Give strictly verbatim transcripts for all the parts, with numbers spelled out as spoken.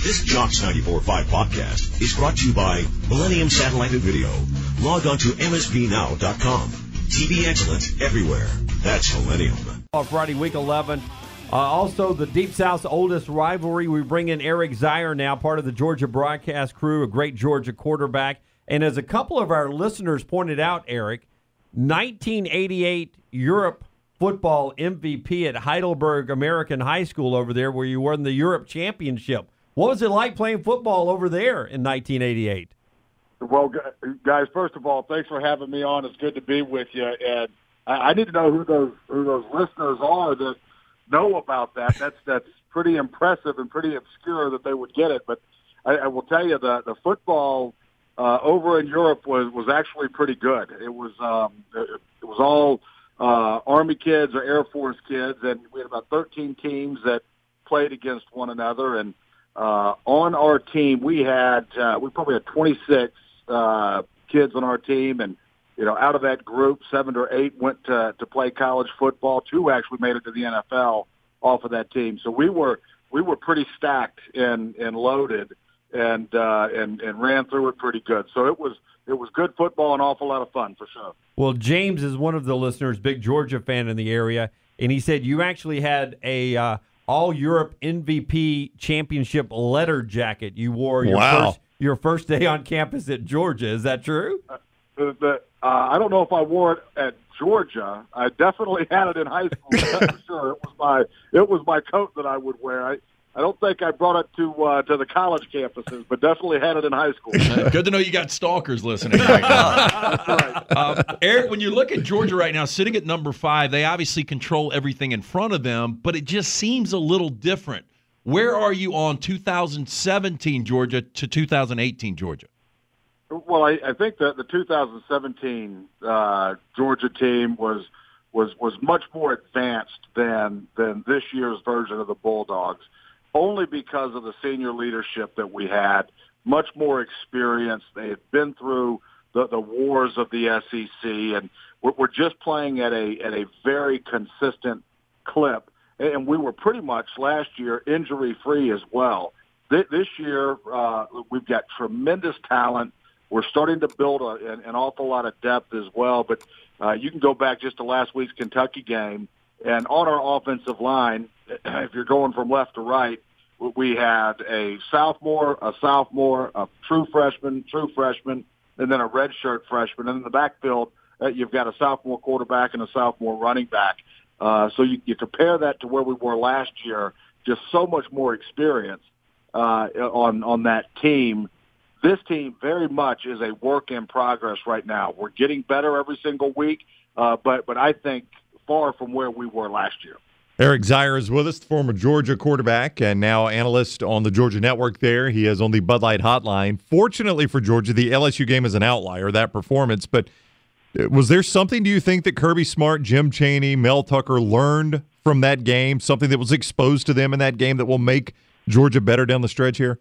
This Jocks ninety-four point five podcast is brought to you by Millennium Satellite and Video. Log on to M S B now dot com. T V excellence everywhere. That's Millennium. Friday, week eleven. Uh, also, the Deep South's oldest rivalry. We bring in Eric Zeier now, part of the Georgia broadcast crew, a great Georgia quarterback. And as a couple of our listeners pointed out, Eric, nineteen eighty-eight Europe football M V P at Heidelberg American High School over there, where you won the Europe Championship. What was it like playing football over there in nineteen eighty-eight? Well, guys, first of all, thanks for having me on. It's good to be with you. And I need to know who those who those listeners are that know about that. That's that's pretty impressive and pretty obscure that they would get it. But I, I will tell you the the football uh, over in Europe was was actually pretty good. It was um, it, it was all uh, Army kids or Air Force kids, and we had about thirteen teams that played against one another. And uh, on our team, we had uh, we probably had twenty-six uh, kids on our team, and you know, out of that group, seven or eight went to, to play college football. Two actually made it to the N F L off of that team. So we were we were pretty stacked and, and loaded, and uh, and and ran through it pretty good. So it was it was good football, an awful lot of fun for sure. Well, James is one of the listeners, big Georgia fan in the area, and he said you actually had a uh, All Europe M V P championship letter jacket you wore your wow. first your first day on campus at Georgia. Is that true? Uh, the, Uh, I don't know if I wore it at Georgia. I definitely had it in high school, that's for sure. It was my it was my coat that I would wear. I, I don't think I brought it to uh, to the college campuses, but definitely had it in high school. Good to know you got stalkers listening right now. That's right. Uh, Eric, when you look at Georgia right now, sitting at number five, they obviously control everything in front of them, but it just seems a little different. Where are you on two thousand seventeen Georgia to two thousand eighteen Georgia? Well, I, I think that the two thousand seventeen uh, Georgia team was was was much more advanced than than this year's version of the Bulldogs, only because of the senior leadership that we had. Much more experience. They had been through the, the wars of the S E C, and we're, we're just playing at a at a very consistent clip. And we were pretty much last year injury free as well. This, this year, uh, we've got tremendous talent. We're starting to build a, an, an awful lot of depth as well, but uh, you can go back just to last week's Kentucky game, and on our offensive line, if you're going from left to right, we had a sophomore, a sophomore, a true freshman, true freshman, and then a redshirt freshman. And in the backfield, uh, you've got a sophomore quarterback and a sophomore running back. Uh, so you, you compare that to where we were last year, just so much more experience uh, on on that team. This team very much is a work in progress right now. We're getting better every single week, uh, but but I think far from where we were last year. Eric Zeier is with us, the former Georgia quarterback and now analyst on the Georgia Network there. He is on the Bud Light Hotline. Fortunately for Georgia, the L S U game is an outlier, that performance. But was there something, do you think, that Kirby Smart, Jim Chaney, Mel Tucker learned from that game, something that was exposed to them in that game that will make Georgia better down the stretch here?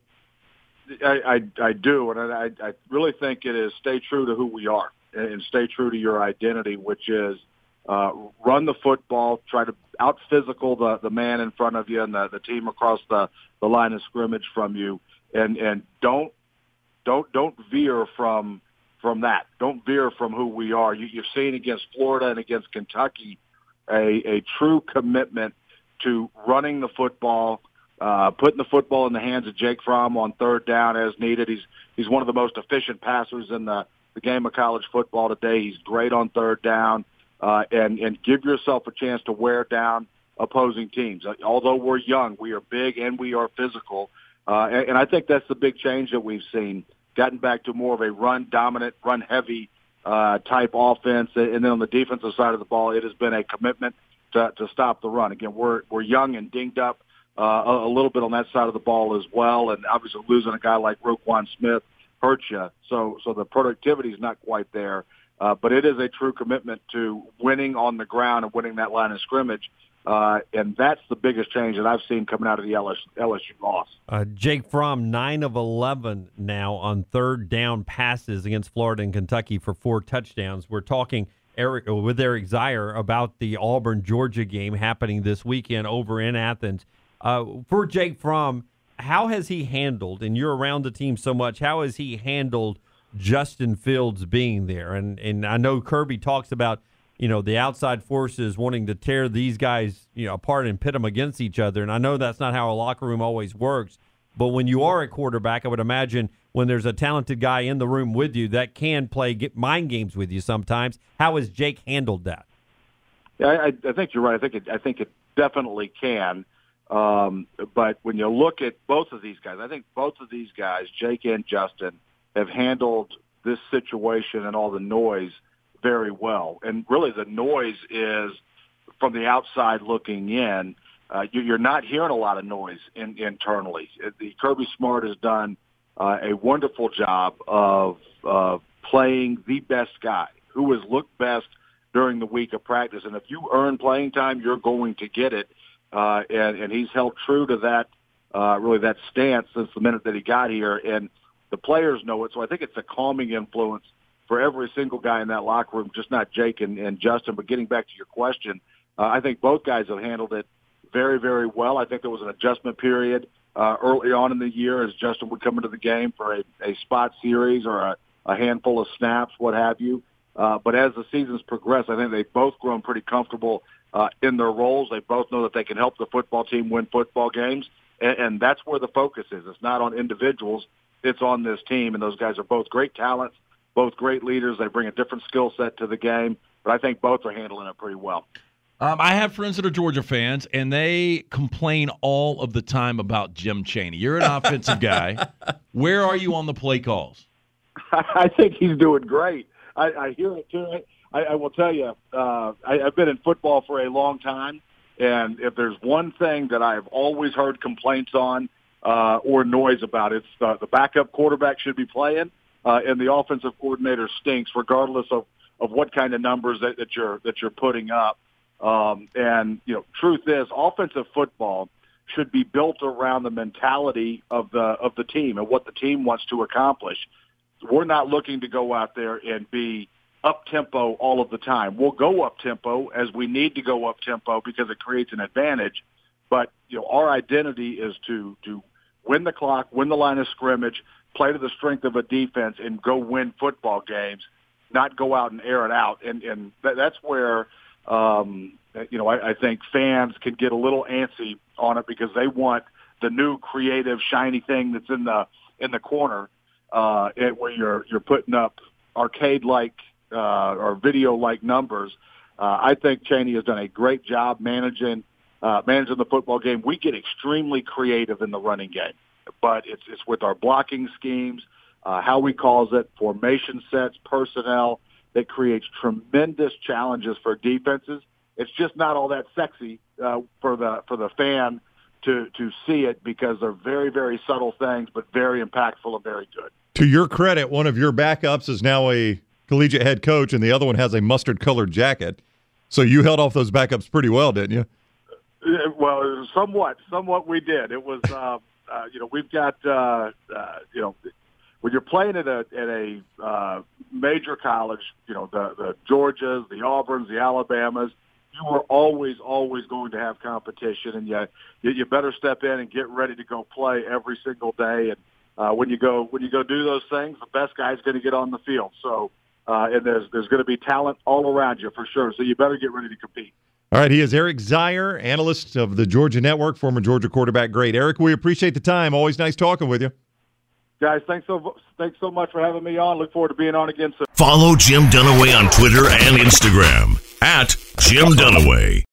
I, I, I do, and I, I really think it is stay true to who we are and stay true to your identity, which is uh, run the football, try to out-physical the, the man in front of you and the, the team across the, the line of scrimmage from you, and, and don't don't don't veer from from that. Don't veer from who we are. You, you've seen against Florida and against Kentucky a, a true commitment to running the football, Uh, putting the football in the hands of Jake Fromm on third down as needed. He's he's one of the most efficient passers in the, the game of college football today. He's great on third down, uh, and and give yourself a chance to wear down opposing teams. Although we're young, we are big and we are physical, uh, and, and I think that's the big change that we've seen. Gotten back to more of a run dominant, run heavy uh, type offense, and then on the defensive side of the ball, it has been a commitment to to stop the run. Again, we're we're young and dinged up. Uh, a, a little bit on that side of the ball as well, and obviously losing a guy like Roquan Smith hurts you. So, so the productivity is not quite there, uh, but it is a true commitment to winning on the ground and winning that line of scrimmage, uh, and that's the biggest change that I've seen coming out of the L S U loss. Uh, Jake Fromm, nine of eleven now on third down passes against Florida and Kentucky for four touchdowns. We're talking Eric with Eric Zeier about the Auburn-Georgia game happening this weekend over in Athens. Uh, for Jake Fromm, how has he handled, and you're around the team so much, how has he handled Justin Fields being there? And and I know Kirby talks about, you know, the outside forces wanting to tear these guys, you know, apart and pit them against each other. And I know that's not how a locker room always works. But when you are a quarterback, I would imagine when there's a talented guy in the room with you that can play get mind games with you sometimes. How has Jake handled that? Yeah, I, I think you're right. I think it, I think it definitely can. Um, but when you look at both of these guys, I think both of these guys, Jake and Justin, have handled this situation and all the noise very well. And really the noise is from the outside looking in. Uh, you, you're not hearing a lot of noise in, internally. The Kirby Smart has done uh, a wonderful job of uh, playing the best guy who has looked best during the week of practice. And if you earn playing time, you're going to get it. Uh, and, and he's held true to that, uh, really that stance since the minute that he got here. And the players know it. So I think it's a calming influence for every single guy in that locker room, just not Jake and, and Justin. But getting back to your question, uh, I think both guys have handled it very, very well. I think there was an adjustment period uh, early on in the year as Justin would come into the game for a, a spot series or a, a handful of snaps, what have you. Uh, but as the seasons progress, I think they've both grown pretty comfortable uh, in their roles. They both know that they can help the football team win football games, and, and that's where the focus is. It's not on individuals. It's on this team, and those guys are both great talents, both great leaders. They bring a different skill set to the game, but I think both are handling it pretty well. Um, I have friends that are Georgia fans, and they complain all of the time about Jim Chaney. You're an offensive guy. Where are you on the play calls? I think he's doing great. I, I hear it too. I, I will tell you, uh, I, I've been in football for a long time, and if there's one thing that I've always heard complaints on uh, or noise about, it's the, the backup quarterback should be playing, uh, and the offensive coordinator stinks, regardless of, of what kind of numbers that, that you're that you're putting up. Um, and, you know, truth is, offensive football should be built around the mentality of the of the team and what the team wants to accomplish. We're not looking to go out there and be up-tempo all of the time. We'll go up-tempo as we need to go up-tempo because it creates an advantage. But, you know, our identity is to to win the clock, win the line of scrimmage, play to the strength of a defense, and go win football games, not go out and air it out. And, and that's where – Um, you know, I, I think fans can get a little antsy on it because they want the new creative, shiny thing that's in the in the corner, uh, it, where you're you're putting up arcade-like uh, or video-like numbers. Uh, I think Chaney has done a great job managing uh, managing the football game. We get extremely creative in the running game, but it's it's with our blocking schemes, uh, how we calls it, formation sets, personnel. That creates tremendous challenges for defenses. It's just not all that sexy uh, for the for the fan to to see it because they're very, very subtle things, but very impactful and very good. To your credit, one of your backups is now a collegiate head coach, and the other one has a mustard-colored jacket. So you held off those backups pretty well, didn't you? Well, somewhat, somewhat we did. It was, uh, uh, you know, we've got, uh, uh, you know. When you're playing at a at a uh, major college, you know, the, the Georgias, the Auburns, the Alabamas, you are always, always going to have competition, and you you better step in and get ready to go play every single day. And uh, when you go when you go do those things, the best guy's going to get on the field. So, uh, and there's there's going to be talent all around you for sure. So you better get ready to compete. All right, he is Eric Zeier, analyst of the Georgia Network, former Georgia quarterback. Great, Eric. We appreciate the time. Always nice talking with you. Guys, thanks so thanks so much for having me on. Look forward to being on again soon. Follow Jim Dunaway on Twitter and Instagram at Jim Dunaway.